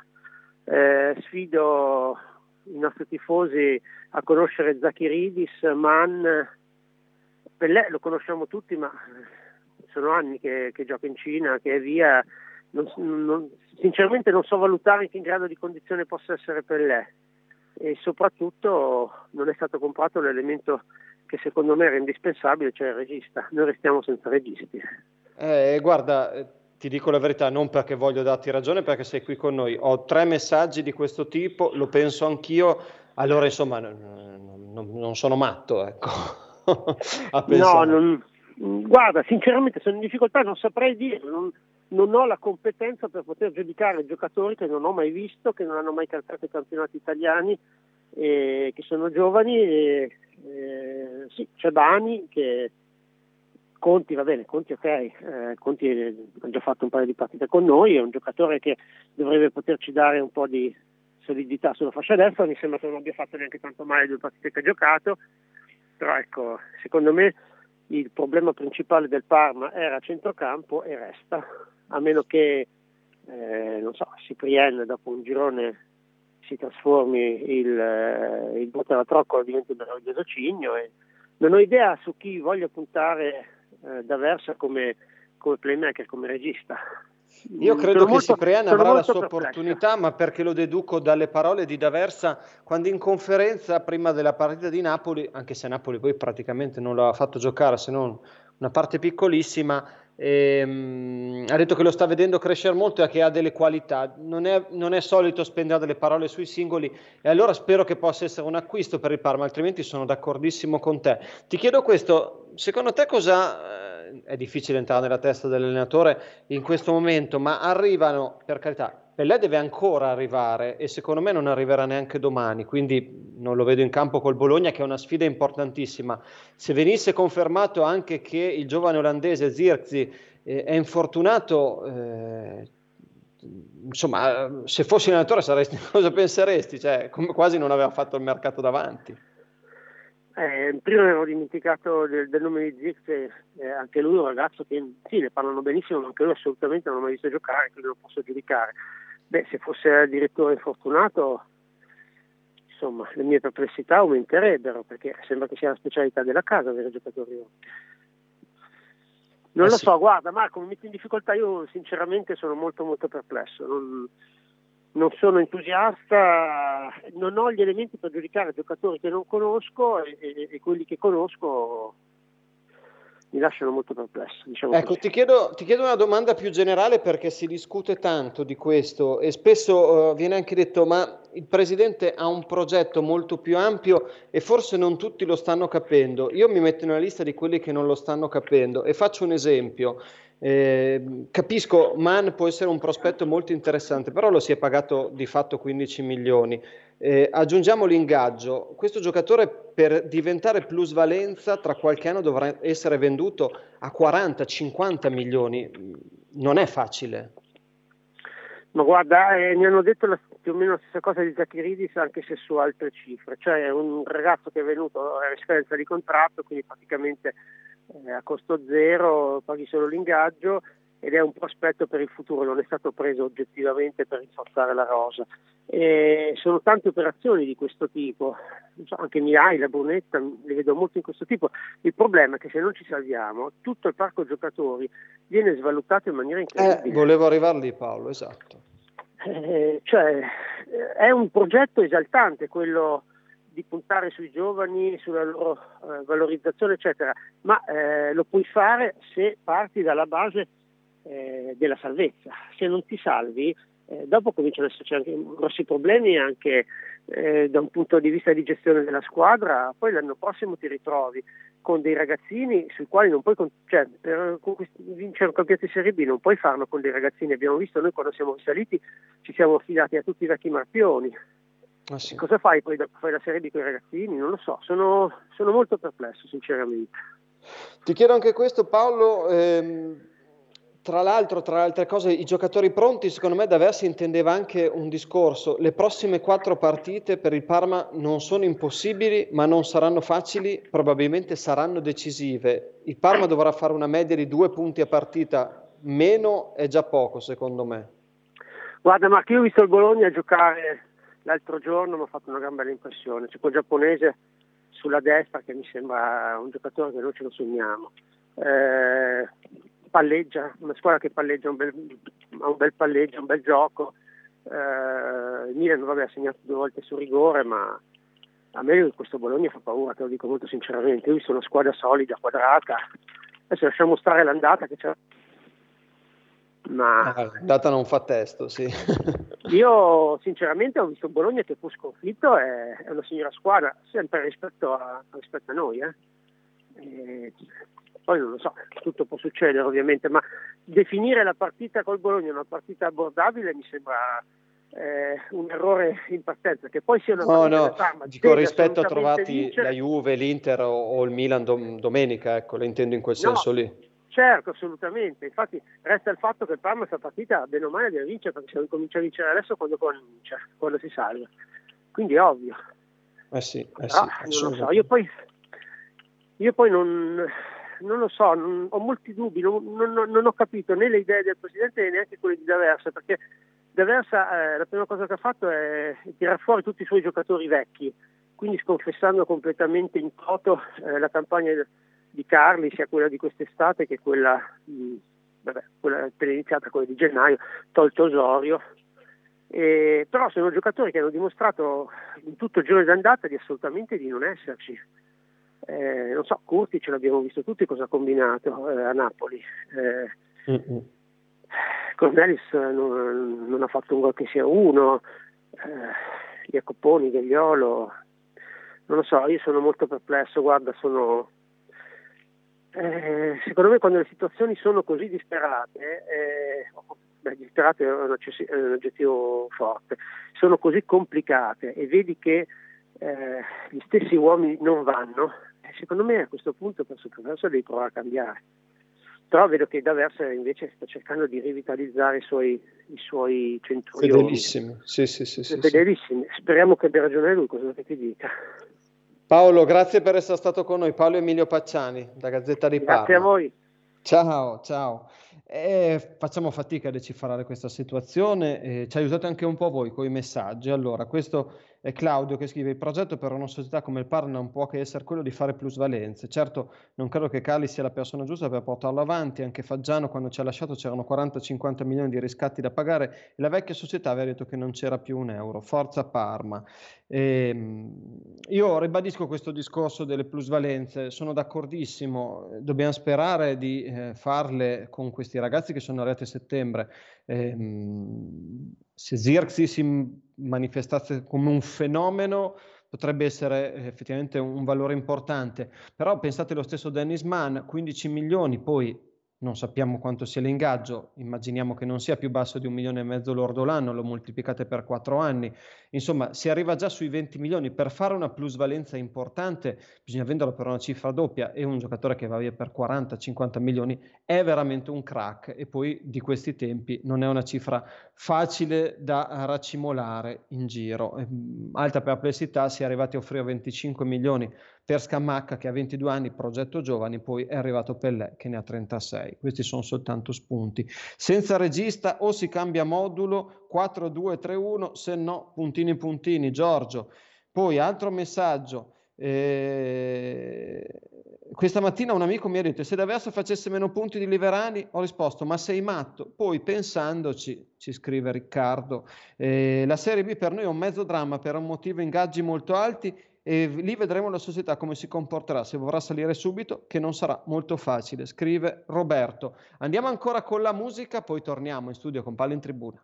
Sfido i nostri tifosi a conoscere Zakiridis, Mann, Pellè lo conosciamo tutti, ma sono anni che gioca in Cina, che è via. Sinceramente non so valutare in che grado di condizione possa essere Pellè, e soprattutto non è stato comprato l'elemento che secondo me era indispensabile, cioè il regista. Noi restiamo senza registi. Guarda, ti dico la verità, non perché voglio darti ragione, perché sei qui con noi. Ho 3 messaggi di questo tipo, lo penso anch'io, allora insomma non sono matto, ecco. Guarda, sinceramente sono in difficoltà, non saprei dire, non ho la competenza per poter giudicare giocatori che non ho mai visto, che non hanno mai calcato i campionati italiani, che sono giovani. Sì, c'è Bani, che Conti, va bene, Conti ok, Conti ha già fatto un paio di partite con noi, è un giocatore che dovrebbe poterci dare un po' di solidità sulla fascia destra, mi sembra che non abbia fatto neanche tanto male 2 partite che ha giocato, però ecco, secondo me il problema principale del Parma era centrocampo e resta, a meno che non so, Ciprien dopo un girone si trasformi il Bottera Troccola diventi un meraviglioso Cigno, e non ho idea su chi voglio puntare D'Aversa come playmaker, come regista. Io credo che Cipriani avrà la sua opportunità, ma perché lo deduco dalle parole di D'Aversa quando in conferenza prima della partita di Napoli, anche se Napoli poi praticamente non l'ha fatto giocare se non una parte piccolissima, Ha detto che lo sta vedendo crescere molto e che ha delle qualità. Non è solito spendere delle parole sui singoli, e allora spero che possa essere un acquisto per il Parma, altrimenti sono d'accordissimo con te. Ti chiedo questo: secondo te cosa è difficile entrare nella testa dell'allenatore in questo momento, ma arrivano, per carità, Pellè deve ancora arrivare e secondo me non arriverà neanche domani, quindi non lo vedo in campo col Bologna, che è una sfida importantissima. Se venisse confermato anche che il giovane olandese Zirkzee è infortunato, insomma, se fossi allenatore cosa penseresti? Cioè, come quasi non aveva fatto il mercato davanti. Prima avevo dimenticato del nome di Zirkzee, anche lui è un ragazzo che sì, ne parlano benissimo, ma anche lui assolutamente non l'ho mai visto giocare, quindi non posso giudicare. Se fosse addirittura infortunato, insomma, le mie perplessità aumenterebbero, perché sembra che sia la specialità della casa avere giocatori rotti. Non lo so, guarda Marco, mi metti in difficoltà, io sinceramente sono molto molto perplesso, non sono entusiasta, non ho gli elementi per giudicare giocatori che non conosco e quelli che conosco mi lasciano molto perplesso. Diciamo ecco, così. ti chiedo una domanda più generale, perché si discute tanto di questo e spesso viene anche detto: ma il presidente ha un progetto molto più ampio e forse non tutti lo stanno capendo. Io mi metto nella lista di quelli che non lo stanno capendo e faccio un esempio. Capisco, Mann può essere un prospetto molto interessante, però lo si è pagato di fatto 15 milioni. Aggiungiamo l'ingaggio. Questo giocatore, per diventare plusvalenza, tra qualche anno dovrà essere venduto a 40-50 milioni. Non è facile. Ma guarda, mi hanno detto più o meno la stessa cosa di Zakiridis, anche se su altre cifre. Cioè è un ragazzo che è venuto a scadenza di contratto, quindi praticamente a costo zero, paghi solo l'ingaggio, ed è un prospetto per il futuro, non è stato preso oggettivamente per rinforzare la rosa. Sono tante operazioni di questo tipo, anche Milai, la Brunetta, le vedo molto in questo tipo. Il problema è che se non ci salviamo, tutto il parco giocatori viene svalutato in maniera incredibile. Volevo arrivare lì, Paolo, esatto. Cioè è un progetto esaltante quello di puntare sui giovani, sulla loro valorizzazione eccetera, ma lo puoi fare se parti dalla base della salvezza. Se non ti salvi, dopo cominciano ad esserci anche grossi problemi anche da un punto di vista di gestione della squadra. Poi l'anno prossimo ti ritrovi con dei ragazzini sui quali non puoi per vincere un campionato di Serie B non puoi farlo con dei ragazzini. Abbiamo visto noi quando siamo risaliti, ci siamo affidati a tutti i vecchi marpioni. Sì. Cosa fai poi dopo? Fai la Serie B con i ragazzini? Non lo so, sono molto perplesso sinceramente. Ti chiedo anche questo, Paolo. Tra l'altro, tra le altre cose, i giocatori pronti, secondo me da Versi intendeva anche un discorso: le prossime 4 partite per il Parma non sono impossibili, ma non saranno facili, probabilmente saranno decisive. Il Parma dovrà fare una media di 2 punti a partita, meno è già poco secondo me. Guarda Marco, io ho visto il Bologna giocare l'altro giorno, mi ha fatto una gran bella impressione. C'è quel giapponese sulla destra che mi sembra un giocatore che noi ce lo sogniamo. Palleggia, una squadra che palleggia ha un bel palleggio, un bel gioco. Il Milan ha segnato 2 volte su rigore, ma a me questo Bologna fa paura, te lo dico molto sinceramente. Io ho visto una squadra solida, quadrata. Adesso lasciamo stare l'andata che c'è. Ma l'andata non fa testo, sì. Io sinceramente ho visto un Bologna che fu sconfitto, è una signora squadra, sempre rispetto a noi. Poi non lo so, tutto può succedere ovviamente, ma definire la partita col Bologna una partita abbordabile mi sembra un errore in partenza. Che poi sia una partita Parma, dico rispetto a trovati la Juve, l'Inter o il Milan domenica, ecco, lo intendo in quel senso lì. Certo, assolutamente. Infatti resta il fatto che il Parma questa partita bene o male deve vincere, perché se non comincia a vincere adesso quando si salva. Quindi è ovvio. Sì, non lo so. Io poi non lo so, ho molti dubbi, non ho capito né le idee del presidente né neanche quelle di D'Aversa, perché D'Aversa la prima cosa che ha fatto è tirar fuori tutti i suoi giocatori vecchi, quindi sconfessando completamente in toto la campagna di Carli, sia quella di quest'estate che quella appena iniziata, quella di gennaio, tolto Osorio. Però sono giocatori che hanno dimostrato in tutto il giro d'andata assolutamente di non esserci. non so, Curti ce l'abbiamo visto tutti cosa ha combinato a Napoli. Cornelis non ha fatto un gol che sia uno, Jacoponi, Gagliolo, non lo so, io sono molto perplesso, guarda, secondo me quando le situazioni sono così disperate, disperate è un aggettivo forte, sono così complicate e vedi che gli stessi uomini non vanno, secondo me a questo punto penso che D'Aversa devi provare a cambiare. Però vedo che D'Aversa invece sta cercando di rivitalizzare i suoi centurioni. Fedelissimi, sì. Fedelissimi. Speriamo che abbia ragione lui, cosa che ti dica. Paolo, grazie per essere stato con noi. Paolo Emilio Pacciani, da Gazzetta di Parma. Grazie a voi. Ciao. Facciamo fatica a decifrare questa situazione, ci aiutate anche un po' voi con i messaggi. Allora, questo è Claudio che scrive: il progetto per una società come il Parma non può che essere quello di fare plusvalenze. Certo, non credo che Cali sia la persona giusta per portarlo avanti, anche Faggiano quando ci ha lasciato c'erano 40-50 milioni di riscatti da pagare e la vecchia società aveva detto che non c'era più un euro. Forza Parma. Io ribadisco questo discorso delle plusvalenze, sono d'accordissimo, dobbiamo sperare di farle con questi ragazzi che sono arrivati a settembre. Se Zirkzee si manifestasse come un fenomeno potrebbe essere effettivamente un valore importante, però pensate lo stesso Dennis Mann, 15 milioni, poi non sappiamo quanto sia l'ingaggio, immaginiamo che non sia più basso di 1,5 milioni lordo l'anno, lo moltiplicate per 4 anni, insomma si arriva già sui 20 milioni, per fare una plusvalenza importante bisogna venderlo per una cifra doppia e un giocatore che va via per 40-50 milioni è veramente un crack e poi di questi tempi non è una cifra facile da racimolare in giro. Alta perplessità, si è arrivati a offrire 25 milioni per Scamacca che ha 22 anni, progetto giovani, poi è arrivato Pellè che ne ha 36. Questi sono soltanto spunti. Senza regista o si cambia modulo 4-2-3-1, se no puntini. Giorgio. Poi altro messaggio. Questa mattina un amico mi ha detto: se D'Aversa facesse meno punti di Liverani, ho risposto: ma sei matto? Poi pensandoci, ci scrive Riccardo, la Serie B per noi è un mezzo dramma per un motivo ingaggi molto alti e lì vedremo la società come si comporterà, se vorrà salire subito, che non sarà molto facile, scrive Roberto. Andiamo ancora con la musica, poi torniamo in studio con Palla in Tribuna.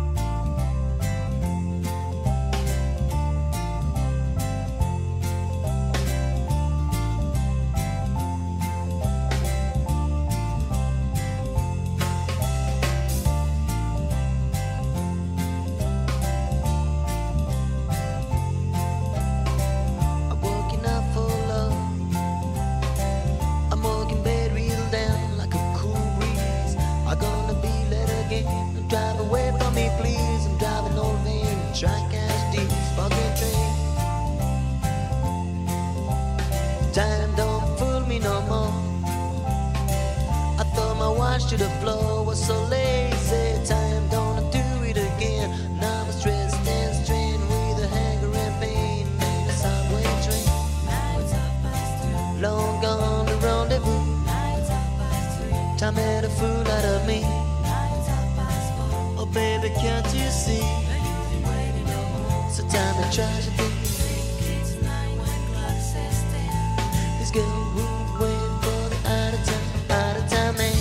To the floor was so lazy, time don't do it again. Now I'm stressed and strained with a hunger and pain. In a subway train, long gone the rendezvous. Time made a fool out of me. Oh baby, can't you see? So time to try to be. This girl won't wait for the out of time man.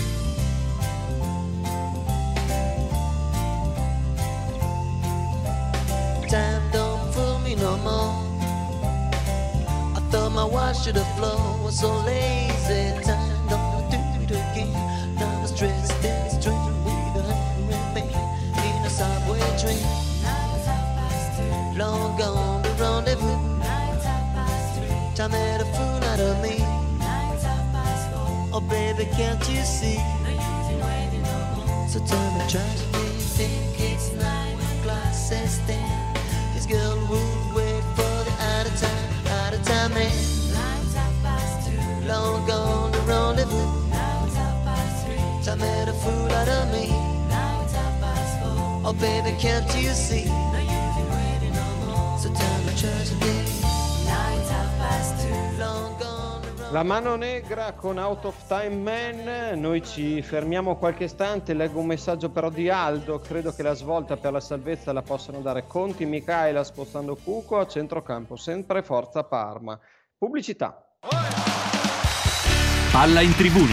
Time don't fool me no more. I thought my watch to the floor was so lazy. Time don't do it again. Now I'm stressed and strained with a hunger and pain. In a subway train, long gone the rendezvous. Time made a fool out of me. Oh baby, can't you see? So tell me, try to think it's 9 o'clock, says then. This girl would wait for the out of time man. Long gone the rendezvous. Time made a fool out of me. Oh baby, can't you see? So tell me, try to think. La mano negra con Out of Time Man. Noi ci fermiamo qualche istante, leggo un messaggio però di Aldo. Credo che la svolta per la salvezza la possano dare Conti, Micaela spostando Cuco a centrocampo, sempre forza Parma. Pubblicità. Palla in tribuna.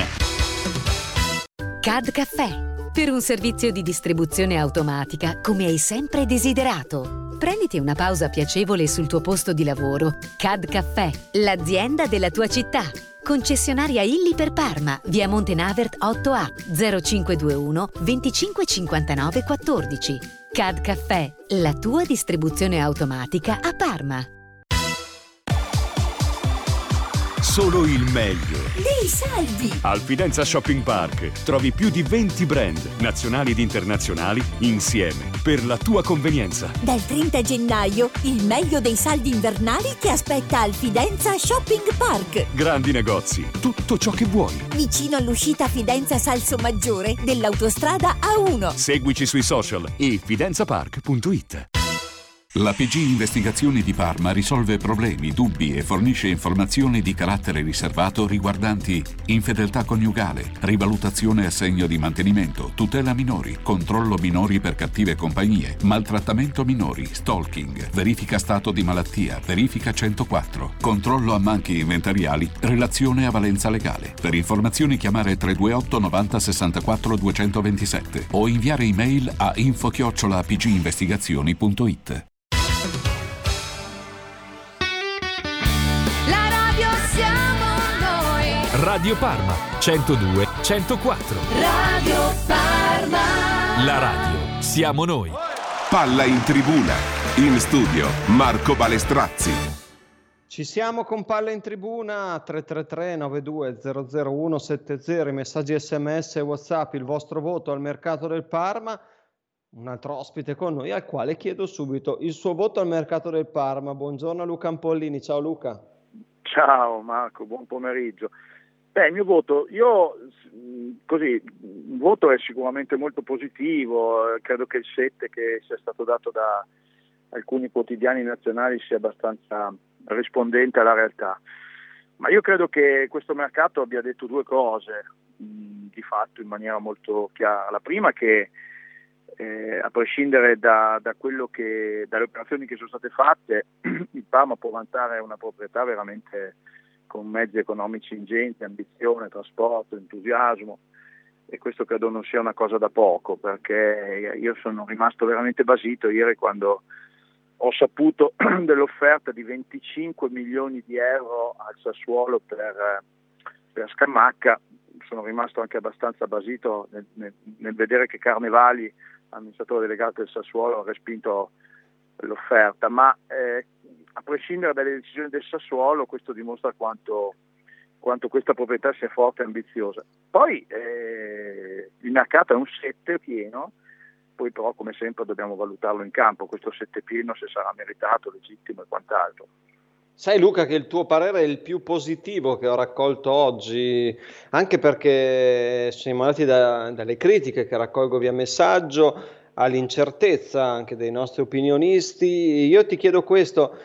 CAD Caffè, per un servizio di distribuzione automatica come hai sempre desiderato. Prenditi una pausa piacevole sul tuo posto di lavoro. CAD Caffè, l'azienda della tua città. Concessionaria Illy per Parma, via Montenavert 8A, 0521 25 59 14. CAD Caffè, la tua distribuzione automatica a Parma. Solo il meglio dei saldi. al Fidenza Shopping Park. Trovi più di 20 brand nazionali ed internazionali insieme per la tua convenienza. Dal 30 gennaio il meglio dei saldi invernali ti aspetta al Fidenza Shopping Park, Grandi negozi, tutto ciò che vuoi. vicino all'uscita Fidenza Salso Maggiore dell'autostrada A1. Seguici sui social e fidenzapark.it. La PG Investigazioni di Parma risolve problemi, dubbi e fornisce informazioni di carattere riservato riguardanti infedeltà coniugale, rivalutazione assegno di mantenimento, tutela minori, controllo minori per cattive compagnie, maltrattamento minori, stalking, verifica stato di malattia, verifica 104, controllo a manchi inventariali, relazione a valenza legale. Per informazioni chiamare 328 90 64 227 o inviare email a info@pginvestigazioni.it. Radio Parma 102 104. Radio Parma. La radio siamo noi. Palla in tribuna. In studio Marco Balestrazzi. Ci siamo con Palla in tribuna, 333 92 001 70, i messaggi SMS e WhatsApp, il vostro voto al mercato del Parma. Un altro ospite con noi al quale chiedo subito il suo voto al mercato del Parma. Buongiorno a Luca Ampollini, ciao Luca. Ciao Marco, buon pomeriggio. Il mio voto, il voto è sicuramente molto positivo, credo che il 7 che sia stato dato da alcuni quotidiani nazionali sia abbastanza rispondente alla realtà, ma io credo che questo mercato abbia detto due cose di fatto in maniera molto chiara. La prima che a prescindere da quello dalle operazioni che sono state fatte, il Parma può vantare una proprietà veramente con mezzi economici ingenti, ambizione, trasporto, entusiasmo, e questo credo non sia una cosa da poco, perché io sono rimasto veramente basito ieri quando ho saputo dell'offerta di 25 milioni di euro al Sassuolo per Scamacca. Sono rimasto anche abbastanza basito nel vedere che Carnevali, amministratore delegato del Sassuolo, ha respinto l'offerta, ma a prescindere dalle decisioni del Sassuolo, questo dimostra quanto questa proprietà sia forte e ambiziosa. Poi il mercato è un 7 pieno, poi però come sempre dobbiamo valutarlo in campo, questo 7 pieno, se sarà meritato, legittimo e quant'altro. Sai Luca che il tuo parere è il più positivo che ho raccolto oggi, anche perché siamo andati dalle critiche che raccolgo via messaggio all'incertezza anche dei nostri opinionisti. Io ti chiedo questo,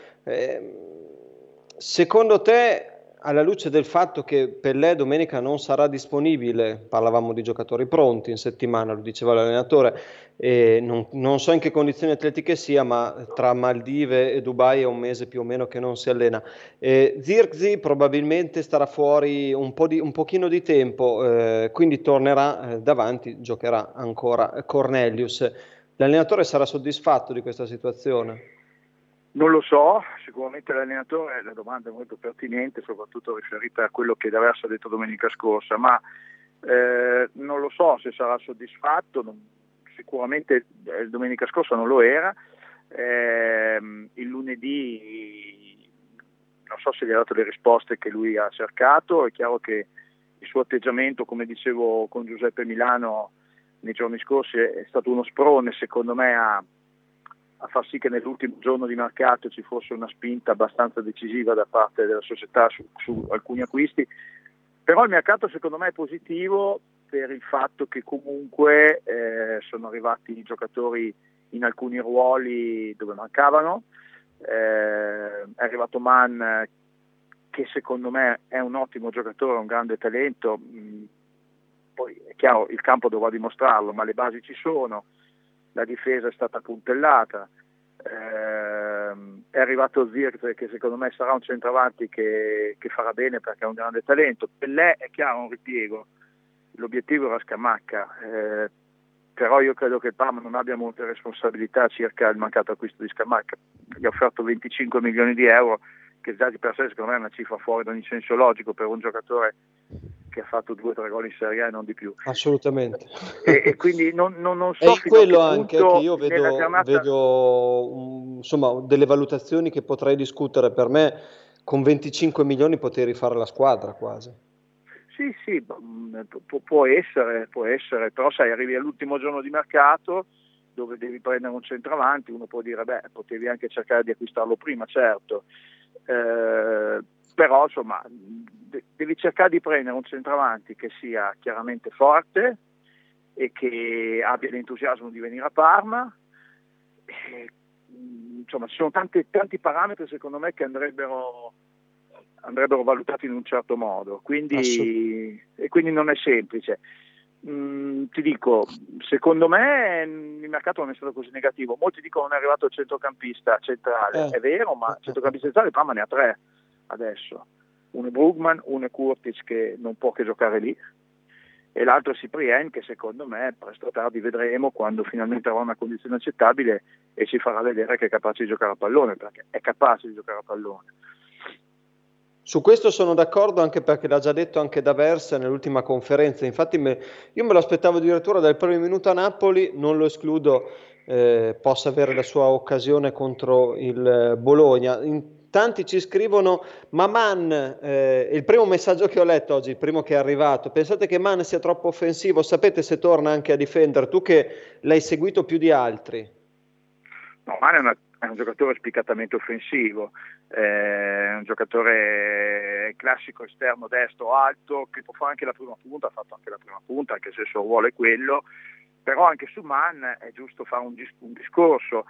secondo te, alla luce del fatto che Pellè domenica non sarà disponibile, parlavamo di giocatori pronti in settimana, lo diceva l'allenatore, non so in che condizioni atletiche sia, ma tra Maldive e Dubai è un mese più o meno che non si allena. Zirkzee probabilmente starà fuori un pochino di tempo, quindi tornerà davanti, giocherà ancora Cornelius. L'allenatore sarà soddisfatto di questa situazione? Non lo so, sicuramente l'allenatore, la domanda è molto pertinente, soprattutto riferita a quello che D'Aversa ha detto domenica scorsa, ma non lo so se sarà soddisfatto, sicuramente domenica scorsa non lo era, il lunedì non so se gli ha dato le risposte che lui ha cercato. È chiaro che il suo atteggiamento, come dicevo con Giuseppe Milano nei giorni scorsi, è stato uno sprone secondo me a far sì che nell'ultimo giorno di mercato ci fosse una spinta abbastanza decisiva da parte della società su alcuni acquisti, però il mercato secondo me è positivo per il fatto che comunque sono arrivati i giocatori in alcuni ruoli dove mancavano, è arrivato Mann che secondo me è un ottimo giocatore, un grande talento, poi è chiaro il campo dovrà dimostrarlo, ma le basi ci sono. La difesa è stata puntellata, è arrivato Zirkzee, che secondo me sarà un centravanti che farà bene perché ha un grande talento. Pellè è chiaro, un ripiego, l'obiettivo era Scamacca, però io credo che il Parma non abbia molte responsabilità circa il mancato acquisto di Scamacca. Gli ha offerto 25 milioni di euro, che già di per sé secondo me è una cifra fuori da ogni senso logico per un giocatore che ha fatto 2 o 3 gol in Serie A e non di più. Assolutamente. E quindi non so è quello a che anche punto che io vedo insomma delle valutazioni che potrei discutere. Per me con 25 milioni potevi rifare la squadra quasi. Sì, può essere, però sai, arrivi all'ultimo giorno di mercato dove devi prendere un centravanti, uno può dire potevi anche cercare di acquistarlo prima, certo, però insomma devi cercare di prendere un centravanti che sia chiaramente forte e che abbia l'entusiasmo di venire a Parma. Insomma, ci sono tanti parametri secondo me che andrebbero valutati in un certo modo, quindi non è semplice. Ti dico, secondo me il mercato non è stato così negativo. Molti dicono non è arrivato il centrocampista centrale, è vero, ma il centrocampista centrale Parma ne ha 3 adesso, uno è Brugman, uno è Kurtic che non può che giocare lì, e l'altro è Cyprien, che secondo me presto o tardi vedremo quando finalmente avrà una condizione accettabile e ci farà vedere che è capace di giocare a pallone, perché è capace di giocare a pallone. Su questo sono d'accordo, anche perché l'ha già detto anche D'Aversa nell'ultima conferenza. Infatti io me lo aspettavo addirittura dal primo minuto a Napoli, non lo escludo possa avere la sua occasione contro il Bologna. In tanti ci scrivono, ma Mann, il primo messaggio che ho letto oggi, il primo che è arrivato, pensate che Mann sia troppo offensivo? Sapete se torna anche a difendere? Tu che l'hai seguito più di altri. No, Mann è un giocatore spiccatamente offensivo, è un giocatore classico esterno destro alto che può fare anche la prima punta, ha fatto anche la prima punta anche se il suo ruolo è quello, però anche su Mann è giusto fare un discorso.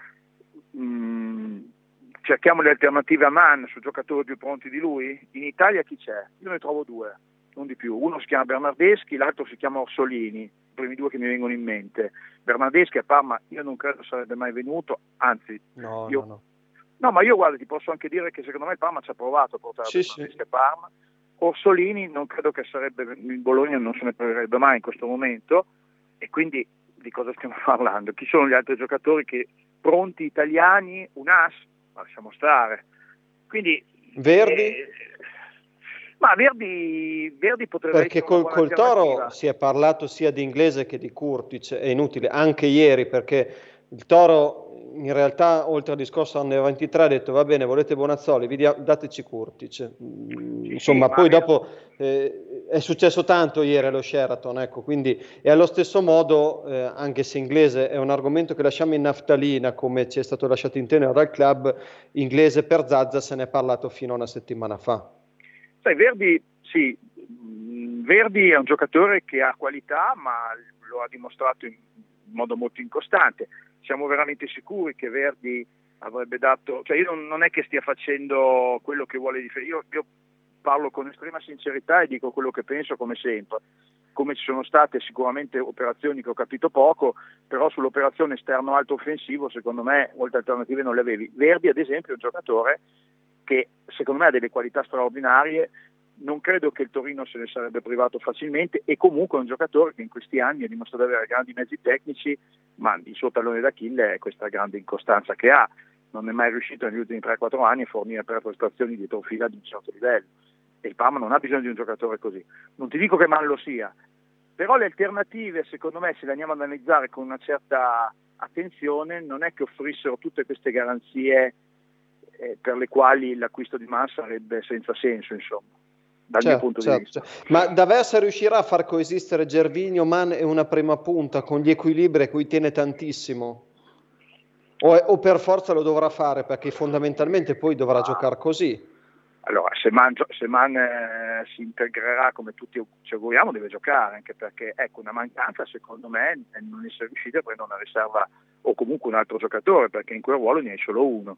Cerchiamo le alternative a Mann su giocatori più pronti di lui. In Italia chi c'è? Io ne trovo 2, non di più. Uno si chiama Bernardeschi, l'altro si chiama Orsolini, i primi 2 che mi vengono in mente. Bernardeschi a Parma io non credo sarebbe mai venuto, anzi no, ma io guarda, ti posso anche dire che secondo me il Parma ci ha provato a portare Bernardeschi a Parma. Orsolini non credo che sarebbe, in Bologna non se ne parlerebbe mai in questo momento, e quindi di cosa stiamo parlando? Chi sono gli altri giocatori che pronti italiani, un as? Ma lasciamo stare. Quindi Verdi? Ma Verdi potrebbe perché essere una buona col Toro alternativa. si è parlato sia di Inglese che di Kurtic, è inutile, anche ieri, perché il Toro in realtà oltre al discorso Under 23 ha detto va bene, volete Bonazzoli, dateci Kurtic. Insomma, poi dopo è successo tanto ieri allo Sheraton, ecco, quindi e allo stesso modo anche se Inglese è un argomento che lasciamo in naftalina, come ci è stato lasciato intendere dal club, Inglese per Zazza se ne è parlato fino a una settimana fa. Sai, Verdi è un giocatore che ha qualità, ma lo ha dimostrato in modo molto incostante. Siamo veramente sicuri che Verdi avrebbe dato, cioè io non è che stia facendo quello che vuole io parlo con estrema sincerità e dico quello che penso come sempre. Come ci sono state sicuramente operazioni che ho capito poco, però sull'operazione esterno alto offensivo secondo me molte alternative non le avevi. Verdi ad esempio è un giocatore che secondo me ha delle qualità straordinarie, non credo che il Torino se ne sarebbe privato facilmente, e comunque è un giocatore che in questi anni ha dimostrato di avere grandi mezzi tecnici, ma il suo tallone d'Achille è questa grande incostanza che ha. Non è mai riuscito negli ultimi 3-4 anni a fornire 3 prestazioni dietro fila di un certo livello, e il Parma non ha bisogno di un giocatore così. Non ti dico che Mann lo sia, però le alternative secondo me, se le andiamo ad analizzare con una certa attenzione, non è che offrissero tutte queste garanzie per le quali l'acquisto di Mann sarebbe senza senso, insomma, dal mio punto di vista. Ma D'Aversa riuscirà a far coesistere Gervinho, Mann e una prima punta con gli equilibri a cui tiene tantissimo? O per forza lo dovrà fare, perché fondamentalmente poi dovrà giocare così? Allora, se Mann si integrerà come tutti ci auguriamo, deve giocare, anche perché ecco, una mancanza secondo me è non essere riusciti a prendere una riserva o comunque un altro giocatore, perché in quel ruolo ne hai solo uno.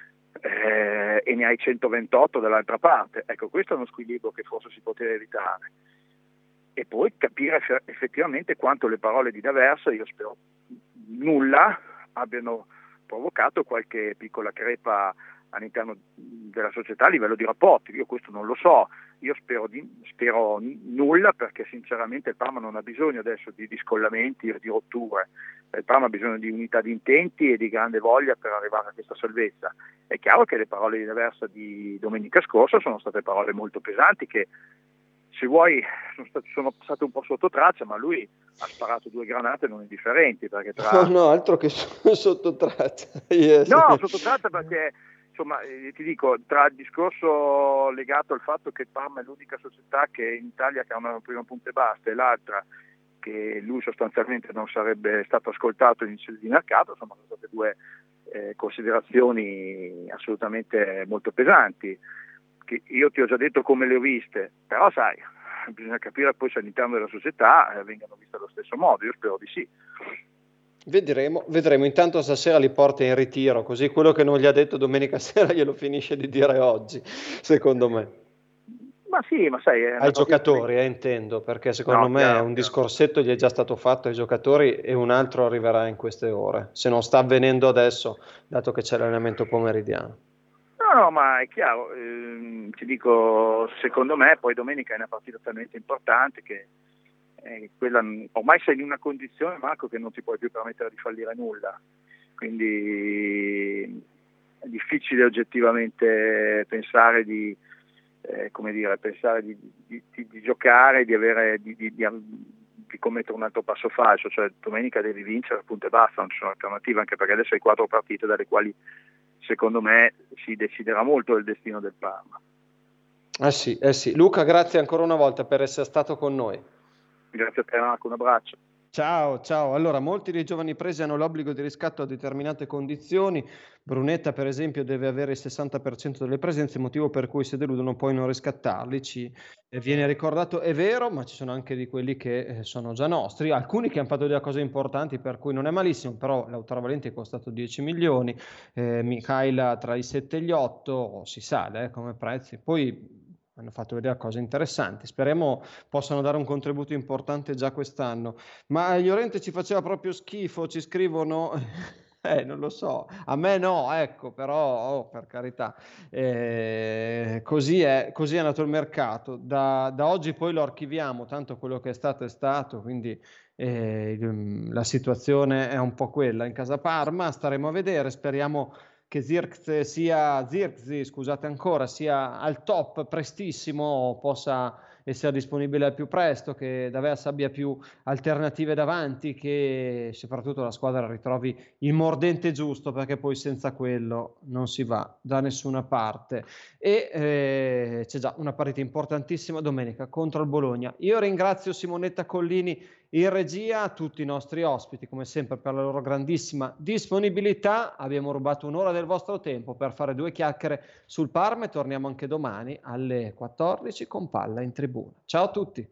E ne hai 128 dall'altra parte. Ecco, questo è uno squilibrio che forse si poteva evitare, e poi capire effettivamente quanto le parole di D'Aversa, io spero nulla, abbiano provocato qualche piccola crepa all'interno della società a livello di rapporti. Io questo non lo so, io spero nulla, perché sinceramente il Parma non ha bisogno adesso di scollamenti o di rotture. Il Parma ha bisogno di unità di intenti e di grande voglia per arrivare a questa salvezza. È chiaro che le parole di D'Aversa di domenica scorsa sono state parole molto pesanti, che se vuoi sono passate un po' sotto traccia, ma lui ha sparato 2 granate non indifferenti, perché No, altro che sotto traccia. Yes. No, sotto traccia, perché insomma ti dico, tra il discorso legato al fatto che il Parma è l'unica società che in Italia che ha una prima punta e basta, e l'altra che lui sostanzialmente non sarebbe stato ascoltato in sede di mercato, insomma sono state 2 considerazioni assolutamente molto pesanti, che io ti ho già detto come le ho viste, però sai, bisogna capire poi se all'interno della società vengano viste allo stesso modo. Io spero di sì. Vedremo. Intanto stasera li porta in ritiro, così quello che non gli ha detto domenica sera glielo finisce di dire oggi, secondo me. Ma sì, ma sai... Ai giocatori, intendo, perché secondo me un discorsetto gli è già stato fatto ai giocatori e un altro arriverà in queste ore, se non sta avvenendo adesso, dato che c'è l'allenamento pomeridiano. No, ma è chiaro, ti dico, secondo me poi domenica è una partita talmente importante che quella, ormai sei in una condizione, Marco, che non ti puoi più permettere di fallire nulla, quindi è difficile oggettivamente pensare di giocare, di commettere un altro passo falso, cioè domenica devi vincere, punto e basta, non ci sono alternative, anche perché adesso hai 4 partite dalle quali secondo me si deciderà molto del destino del Parma. Sì. Luca, grazie ancora una volta per essere stato con noi. Grazie a te, Marco, un abbraccio. Ciao. Allora, molti dei giovani presi hanno l'obbligo di riscatto a determinate condizioni. Brunetta, per esempio, deve avere il 60% delle presenze, motivo per cui se deludono puoi non riscattarli. Ci viene ricordato, è vero, ma ci sono anche di quelli che sono già nostri, alcuni che hanno fatto delle cose importanti, per cui non è malissimo, però Lautaro Valenti è costato 10 milioni, Michaela tra i 7 e gli 8, si sale come prezzi. Poi hanno fatto vedere cose interessanti, speriamo possano dare un contributo importante già quest'anno. Ma Llorente ci faceva proprio schifo, ci scrivono, non lo so, a me no, ecco, però per carità, così è nato il mercato, da oggi poi lo archiviamo, tanto quello che è stato, quindi la situazione è un po' quella in casa Parma, staremo a vedere, speriamo che Zirkzee sia al top prestissimo, possa essere disponibile al più presto, che D'Aversa abbia più alternative davanti, che soprattutto la squadra ritrovi il mordente giusto, perché poi senza quello non si va da nessuna parte. E c'è già una partita importantissima domenica contro il Bologna. Io ringrazio Simonetta Collini in regia, tutti i nostri ospiti come sempre per la loro grandissima disponibilità. Abbiamo rubato un'ora del vostro tempo per fare 2 chiacchiere sul Parma e torniamo anche domani alle 14 con Palla in Tribuna. Ciao a tutti.